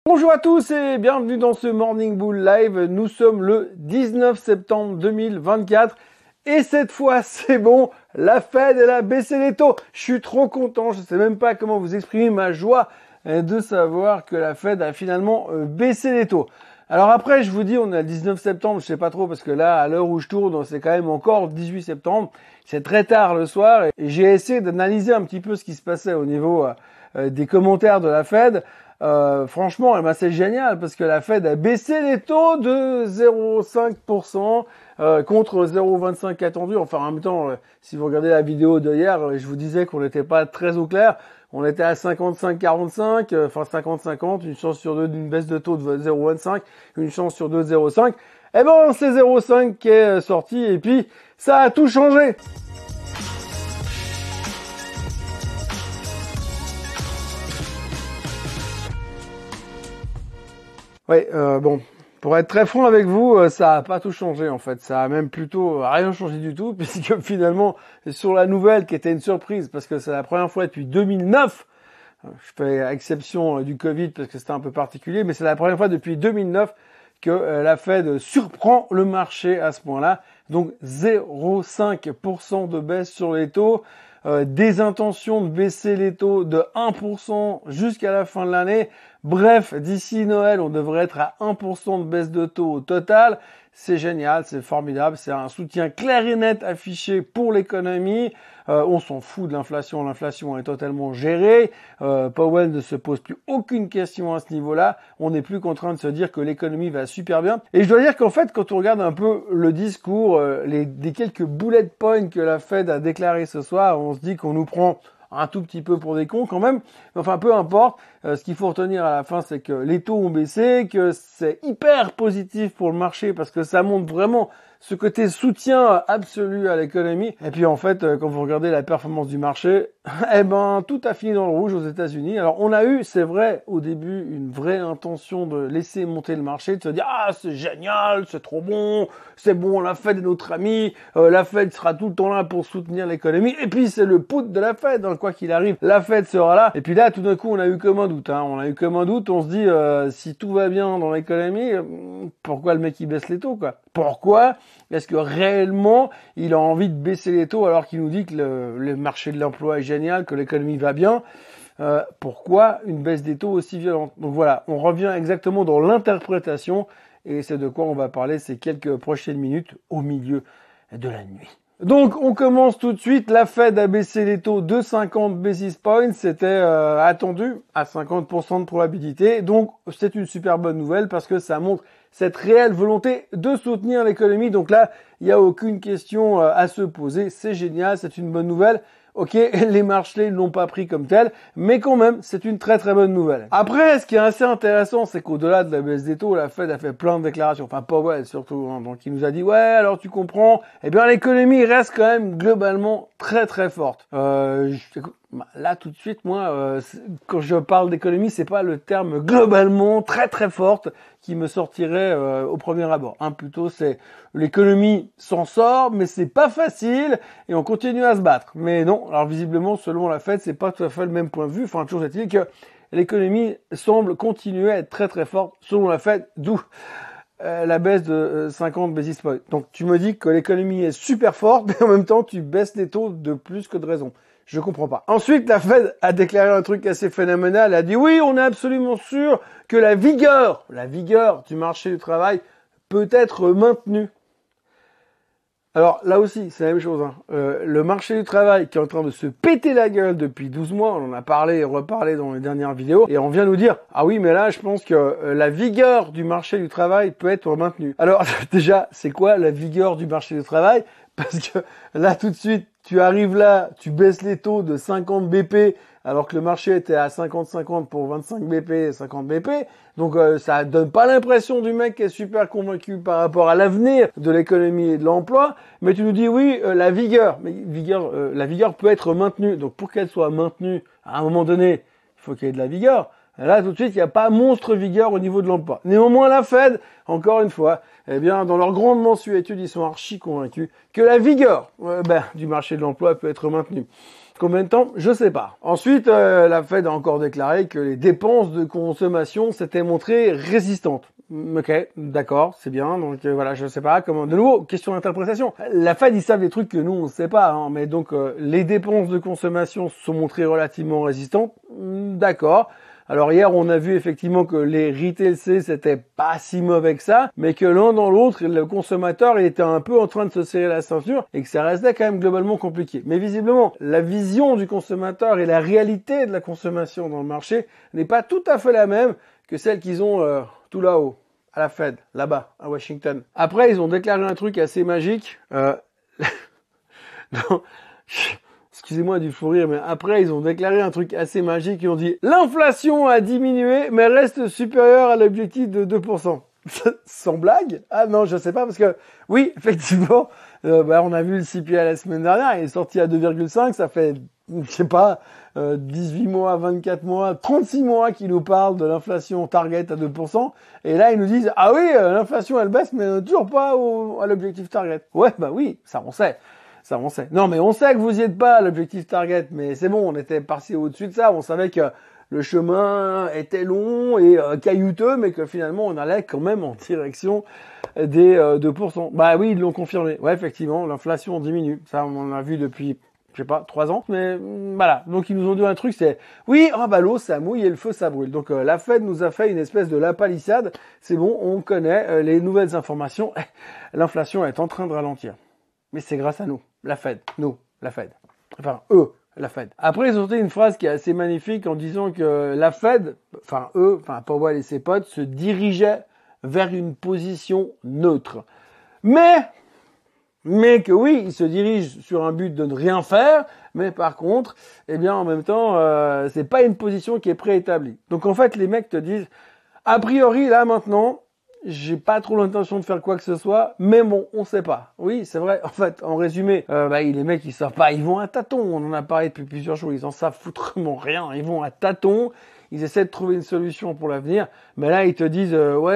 Bonjour à tous et bienvenue dans ce Morning Bull Live. Nous sommes le 19 septembre 2024 et cette fois c'est bon, la Fed elle a baissé les taux. Je suis trop content, je sais même pas comment vous exprimer ma joie de savoir que la Fed a finalement baissé les taux. Alors après je vous dis on est le 19 septembre, je sais pas trop parce que là à l'heure où je tourne c'est quand même encore 18 septembre. C'est très tard le soir et j'ai essayé d'analyser un petit peu ce qui se passait au niveau des commentaires de la Fed. Franchement, c'est génial parce que la Fed a baissé les taux de 0,5% contre 0,25 attendu. Enfin, en même temps, si vous regardez la vidéo d'hier, je vous disais qu'on n'était pas très au clair. On était à 55-45, enfin 50-50, une chance sur deux d'une baisse de taux de 0,25, une chance sur deux de 0,5. Eh ben, c'est 0,5 qui est sorti et puis ça a tout changé. Oui, bon, pour être très franc avec vous, ça a pas tout changé en fait. Ça a même plutôt rien changé du tout, puisque finalement, sur la nouvelle qui était une surprise, parce que c'est la première fois depuis 2009, je fais exception du Covid parce que c'était un peu particulier, mais c'est la première fois depuis 2009 que la Fed surprend le marché à ce point-là. Donc 0,5% de baisse sur les taux, des intentions de baisser les taux de 1% jusqu'à la fin de l'année. Bref, d'ici Noël, on devrait être à 1% de baisse de taux au total. C'est génial, c'est formidable, c'est un soutien clair et net affiché pour l'économie. On s'en fout de l'inflation est totalement gérée. Powell ne se pose plus aucune question à ce niveau-là. On n'est plus qu'en train de se dire que l'économie va super bien. Et je dois dire qu'en fait, quand on regarde un peu le discours, des quelques bullet points que la Fed a déclaré ce soir, on se dit qu'on nous prend un tout petit peu pour des cons quand même. Enfin, peu importe. Ce qu'il faut retenir à la fin, c'est que les taux ont baissé, que c'est hyper positif pour le marché parce que ça montre vraiment ce côté soutien absolu à l'économie. Et puis en fait, quand vous regardez la performance du marché, eh ben tout a fini dans le rouge aux États-Unis. Alors on a eu, c'est vrai, au début, une vraie intention de laisser monter le marché, de se dire ah c'est génial, c'est trop bon, c'est bon, la Fed est notre ami, la Fed sera tout le temps là pour soutenir l'économie. Et puis c'est le put de la Fed, hein, quoi qu'il arrive, la Fed sera là. Et puis là, tout d'un coup, on a eu comme un doute. On a eu comme un doute. On se dit si tout va bien dans l'économie, pourquoi le mec il baisse les taux quoi? Pourquoi est-ce que réellement il a envie de baisser les taux alors qu'il nous dit que le marché de l'emploi est génial, que l'économie va bien? Pourquoi une baisse des taux aussi violente? Donc voilà, on revient exactement dans l'interprétation et c'est de quoi on va parler ces quelques prochaines minutes au milieu de la nuit. Donc on commence tout de suite, la Fed a baissé les taux de 50 basis points, c'était attendu à 50% de probabilité, donc c'est une super bonne nouvelle parce que ça montre cette réelle volonté de soutenir l'économie, donc là il n'y a aucune question à se poser, c'est génial, c'est une bonne nouvelle. Ok, les marchés ne l'ont pas pris comme tel, mais quand même, c'est une très très bonne nouvelle. Après, ce qui est assez intéressant, c'est qu'au-delà de la baisse des taux, la Fed a fait plein de déclarations, enfin Powell surtout, hein, donc il nous a dit ouais, alors tu comprends, eh bien l'économie reste quand même globalement très très forte. Là tout de suite, moi, quand je parle d'économie, c'est pas le terme globalement très très forte qui me sortirait au premier abord. Plutôt c'est l'économie s'en sort, mais c'est pas facile et on continue à se battre. Mais non, alors visiblement, selon la Fed, c'est pas tout à fait le même point de vue. Enfin, toujours est-il que l'économie semble continuer à être très très forte selon la Fed, d'où la baisse de 50 basis points. Donc tu me dis que l'économie est super forte, mais en même temps tu baisses les taux de plus que de raison. Je comprends pas. Ensuite, la Fed a déclaré un truc assez phénoménal. Elle a dit oui, on est absolument sûr que la vigueur du marché du travail peut être maintenue. Alors là aussi, c'est la même chose. Le marché du travail qui est en train de se péter la gueule depuis 12 mois, on en a parlé et reparlé dans les dernières vidéos, et on vient nous dire ah oui, mais là, je pense que la vigueur du marché du travail peut être maintenue. Alors déjà, c'est quoi la vigueur du marché du travail? Parce que là, tout de suite, tu arrives là, tu baisses les taux de 50 BP alors que le marché était à 50-50 pour 25 BP et 50 BP. Donc ça donne pas l'impression du mec qui est super convaincu par rapport à l'avenir de l'économie et de l'emploi. Mais tu nous dis oui, la vigueur. Mais la vigueur peut être maintenue. Donc pour qu'elle soit maintenue, à un moment donné, il faut qu'il y ait de la vigueur. Et là, tout de suite, il n'y a pas monstre vigueur au niveau de l'emploi. Néanmoins, la Fed, encore une fois, eh bien, dans leur grande mensuétude, ils sont archi convaincus que la vigueur du marché de l'emploi peut être maintenue. Combien de temps? Je sais pas. Ensuite, la Fed a encore déclaré que les dépenses de consommation s'étaient montrées résistantes. Ok, d'accord, c'est bien. Donc voilà, je sais pas comment. De nouveau, question d'interprétation. La Fed, ils savent des trucs que nous on ne sait pas. Hein, mais donc les dépenses de consommation se sont montrées relativement résistantes. D'accord. Alors hier, on a vu effectivement que les retail sales c'était pas si mauvais que ça, mais que l'un dans l'autre, le consommateur il était un peu en train de se serrer la ceinture et que ça restait quand même globalement compliqué. Mais visiblement, la vision du consommateur et la réalité de la consommation dans le marché n'est pas tout à fait la même que celle qu'ils ont tout là-haut, à la Fed, là-bas, à Washington. Après, ils ont déclaré un truc assez magique. Non. Excusez-moi du fou rire, mais après, ils ont déclaré un truc assez magique. Ils ont dit, l'inflation a diminué, mais reste supérieure à l'objectif de 2%. Sans blague? Ah non, je sais pas, parce que, oui, effectivement, on a vu le CPI la semaine dernière, il est sorti à 2,5, ça fait, je sais pas, 18 mois, 24 mois, 36 mois qu'ils nous parlent de l'inflation target à 2%, et là, ils nous disent, ah oui, l'inflation, elle baisse, mais toujours pas à l'objectif target. Ouais, bah oui, ça on sait. Ça, on sait. Non, mais on sait que vous y êtes pas à l'objectif target, mais c'est bon, on était parti au-dessus de ça. On savait que le chemin était long et caillouteux, mais que finalement, on allait quand même en direction des 2%. Bah oui, ils l'ont confirmé. Ouais, effectivement, l'inflation diminue. Ça, on en a vu depuis, je sais pas, 3 ans. Mais voilà. Donc, ils nous ont dit un truc, c'est oui, ah bah l'eau, ça mouille et le feu, ça brûle. Donc, la Fed nous a fait une espèce de lapalissade. C'est bon, on connaît les nouvelles informations. L'inflation est en train de ralentir. Mais c'est grâce à nous, la Fed, nous, la Fed. Enfin, eux, la Fed. Après, ils ont dit une phrase qui est assez magnifique en disant que la Fed, Powell et ses potes, se dirigeaient vers une position neutre. Mais que oui, ils se dirigent sur un but de ne rien faire, mais par contre, eh bien, en même temps, c'est pas une position qui est préétablie. Donc, en fait, les mecs te disent, a priori, là, maintenant, j'ai pas trop l'intention de faire quoi que ce soit, mais bon, on sait pas. Oui, c'est vrai. En fait, en résumé, les mecs, ils savent pas. Ils vont à tâtons. On en a parlé depuis plusieurs jours. Ils en savent foutrement rien. Ils vont à tâtons. Ils essaient de trouver une solution pour l'avenir. Mais là, ils te disent,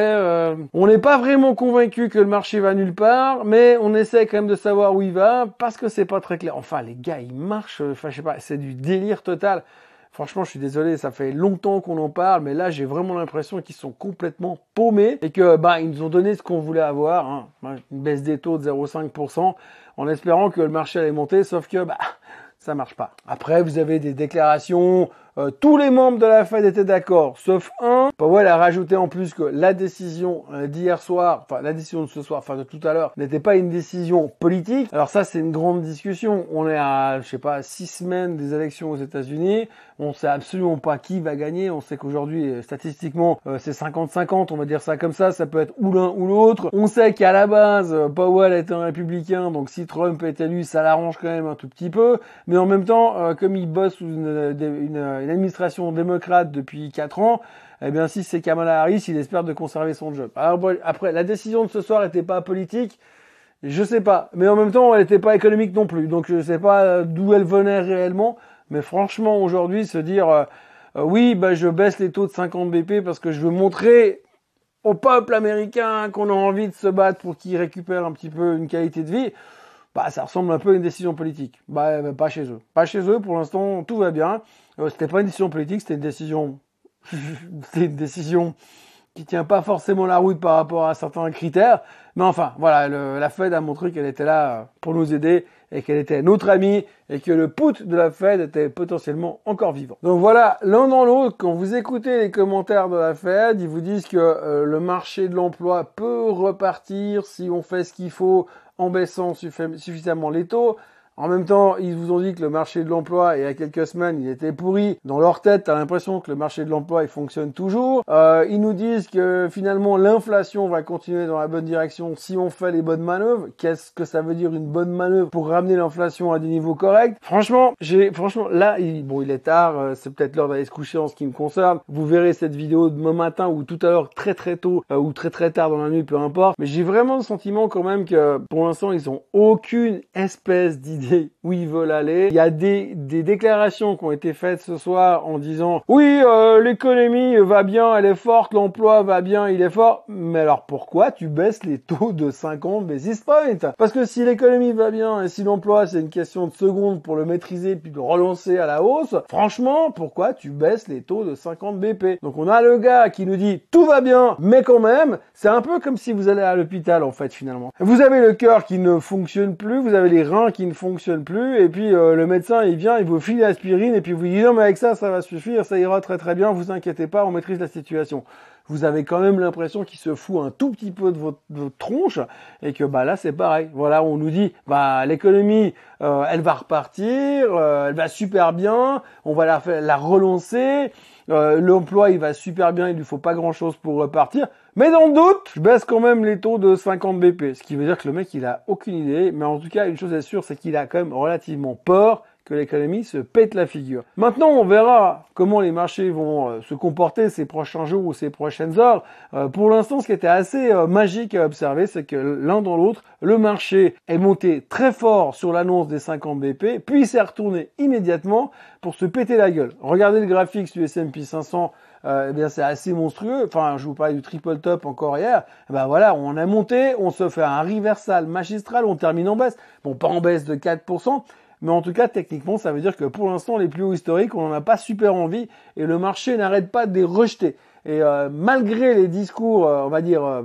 on n'est pas vraiment convaincu que le marché va nulle part, mais on essaie quand même de savoir où il va parce que c'est pas très clair. Enfin, les gars, ils marchent. Enfin, je sais pas. C'est du délire total. Franchement, je suis désolé, ça fait longtemps qu'on en parle, mais là, j'ai vraiment l'impression qu'ils sont complètement paumés et que, ils nous ont donné ce qu'on voulait avoir, hein, une baisse des taux de 0,5%, en espérant que le marché allait monter, sauf que, ça marche pas. Après, vous avez des déclarations, tous les membres de la Fed étaient d'accord, sauf un. Powell a rajouté en plus que la décision d'hier soir, enfin la décision de ce soir, enfin de tout à l'heure, n'était pas une décision politique. Alors ça, c'est une grande discussion. On est à, 6 semaines des élections aux États-Unis. On sait absolument pas qui va gagner. On sait qu'aujourd'hui, statistiquement, c'est 50-50. On va dire ça comme ça. Ça peut être ou l'un ou l'autre. On sait qu'à la base, Powell est un républicain, donc si Trump est élu, ça l'arrange quand même un tout petit peu. Mais en même temps, comme il bosse sous une administration démocrate depuis 4 ans, eh bien si c'est Kamala Harris, il espère de conserver son job. Alors après, la décision de ce soir n'était pas politique, je sais pas, mais en même temps, elle n'était pas économique non plus, donc je sais pas d'où elle venait réellement, mais franchement aujourd'hui se dire je baisse les taux de 50 BP parce que je veux montrer au peuple américain qu'on a envie de se battre pour qu'il récupère un petit peu une qualité de vie. Ça ressemble un peu à une décision politique. Pas chez eux. Pas chez eux, pour l'instant, tout va bien. C'était pas une décision politique, c'était une décision qui tient pas forcément la route par rapport à certains critères. Mais enfin, voilà, la Fed a montré qu'elle était là pour nous aider et qu'elle était notre amie et que le put de la Fed était potentiellement encore vivant. Donc voilà, l'un dans l'autre, quand vous écoutez les commentaires de la Fed, ils vous disent que le marché de l'emploi peut repartir si on fait ce qu'il faut en baissant suffisamment les taux. En même temps, ils vous ont dit que le marché de l'emploi, il y a quelques semaines, il était pourri. Dans leur tête, t'as l'impression que le marché de l'emploi, il fonctionne toujours. Ils nous disent que finalement, l'inflation va continuer dans la bonne direction si on fait les bonnes manœuvres. Qu'est-ce que ça veut dire une bonne manœuvre pour ramener l'inflation à des niveaux corrects? Franchement, là, il est tard. C'est peut-être l'heure d'aller se coucher en ce qui me concerne. Vous verrez cette vidéo demain matin ou tout à l'heure très très tôt ou très très tard dans la nuit, peu importe. Mais j'ai vraiment le sentiment quand même que pour l'instant, ils ont aucune espèce d'idée idée où ils veulent aller. Il y a des déclarations qui ont été faites ce soir en disant oui, l'économie va bien, elle est forte, l'emploi va bien, il est fort. Mais alors pourquoi tu baisses les taux de 50 basis points? Parce que si l'économie va bien et si l'emploi c'est une question de secondes pour le maîtriser puis de relancer à la hausse, franchement, pourquoi tu baisses les taux de 50 BP? Donc on a le gars qui nous dit tout va bien, mais quand même, c'est un peu comme si vous allez à l'hôpital en fait finalement. Vous avez le cœur qui ne fonctionne plus, vous avez les reins qui ne fonctionnent plus, et puis le médecin il vient, il vous file l'aspirine et puis vous dit non mais avec ça va suffire, ça ira très très bien, vous inquiétez pas, on maîtrise la situation. Vous avez quand même l'impression qu'il se fout un tout petit peu de votre tronche et que bah là c'est pareil. Voilà, on nous dit bah l'économie elle va repartir, elle va super bien, on va la relancer, l'emploi il va super bien, il lui faut pas grand chose pour repartir. Mais dans le doute, je baisse quand même les taux de 50 BP, ce qui veut dire que le mec il a aucune idée, mais en tout cas une chose est sûre, c'est qu'il a quand même relativement peur que l'économie se pète la figure. Maintenant, on verra comment les marchés vont se comporter ces prochains jours ou ces prochaines heures. Pour l'instant, ce qui était assez magique à observer, c'est que l'un dans l'autre, le marché est monté très fort sur l'annonce des 50 BP, puis s'est retourné immédiatement pour se péter la gueule. Regardez le graphique du S&P 500, eh bien c'est assez monstrueux. Enfin, je vous parlais du triple top encore hier. Ben voilà, on a monté, on se fait un reversal magistral, on termine en baisse. Bon, pas en baisse de 4%. Mais en tout cas, techniquement, ça veut dire que pour l'instant, les plus hauts historiques, on n'en a pas super envie et le marché n'arrête pas de les rejeter. Et malgré les discours, on va dire,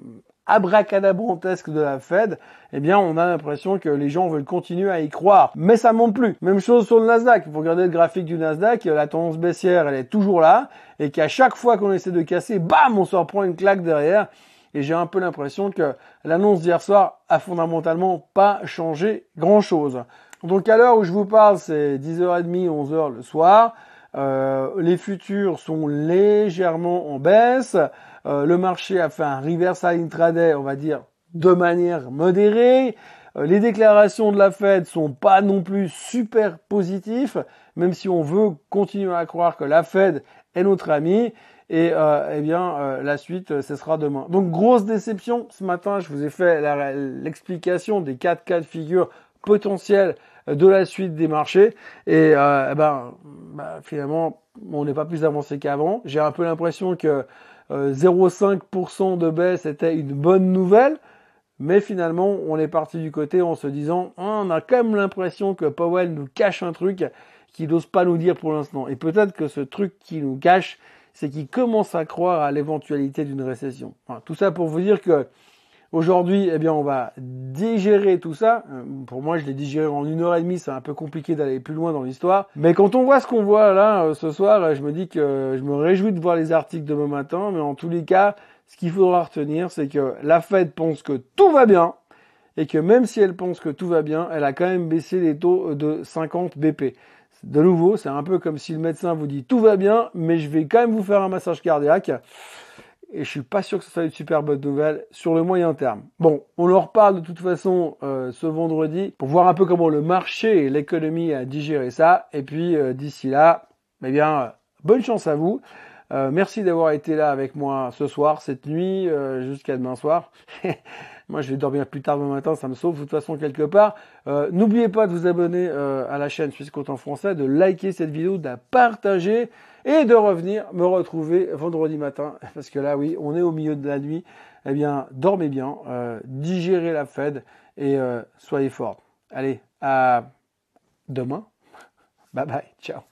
abracadabrantesques de la Fed, eh bien, on a l'impression que les gens veulent continuer à y croire. Mais ça monte plus. Même chose sur le Nasdaq. Vous regardez le graphique du Nasdaq, la tendance baissière, elle est toujours là et qu'à chaque fois qu'on essaie de casser, bam, on se reprend une claque derrière. Et j'ai un peu l'impression que l'annonce d'hier soir a fondamentalement pas changé grand-chose. Donc à l'heure où je vous parle, c'est 10h30, 11h le soir. Les futurs sont légèrement en baisse. Le marché a fait un reversal intraday, on va dire, de manière modérée. Les déclarations de la Fed sont pas non plus super positifs, même si on veut continuer à croire que la Fed est notre ami. Et eh bien, la suite, ce sera demain. Donc, grosse déception. Ce matin, je vous ai fait l'explication des 4 cas de figure potentiels de la suite des marchés. Et finalement, on n'est pas plus avancé qu'avant. J'ai un peu l'impression que 0,5% de baisse était une bonne nouvelle. Mais finalement, on est parti du côté en se disant on a quand même l'impression que Powell nous cache un truc qu'il n'ose pas nous dire pour l'instant. Et peut-être que ce truc qu'il nous cache, c'est qu'il commence à croire à l'éventualité d'une récession. Enfin, tout ça pour vous dire que aujourd'hui, eh bien, on va digérer tout ça. Pour moi, je l'ai digéré en 1h30, c'est un peu compliqué d'aller plus loin dans l'histoire. Mais quand on voit ce qu'on voit là, ce soir, je me dis que je me réjouis de voir les articles demain matin. Mais en tous les cas, ce qu'il faudra retenir, c'est que la Fed pense que tout va bien. Et que même si elle pense que tout va bien, elle a quand même baissé les taux de 50 BP. De nouveau, c'est un peu comme si le médecin vous dit tout va bien, mais je vais quand même vous faire un massage cardiaque. Et je suis pas sûr que ce soit une super bonne nouvelle sur le moyen terme. Bon, on en reparle de toute façon ce vendredi pour voir un peu comment le marché et l'économie a digéré ça. Et puis d'ici là, eh bien, bonne chance à vous. Merci d'avoir été là avec moi ce soir, cette nuit, jusqu'à demain soir. Moi, je vais dormir plus tard demain matin, ça me sauve de toute façon quelque part. N'oubliez pas de vous abonner à la chaîne Suisse Compte en français, de liker cette vidéo, de la partager et de revenir me retrouver vendredi matin. Parce que là, oui, on est au milieu de la nuit. Eh bien, dormez bien, digérez la Fed et soyez forts. Allez, à demain. Bye bye, ciao.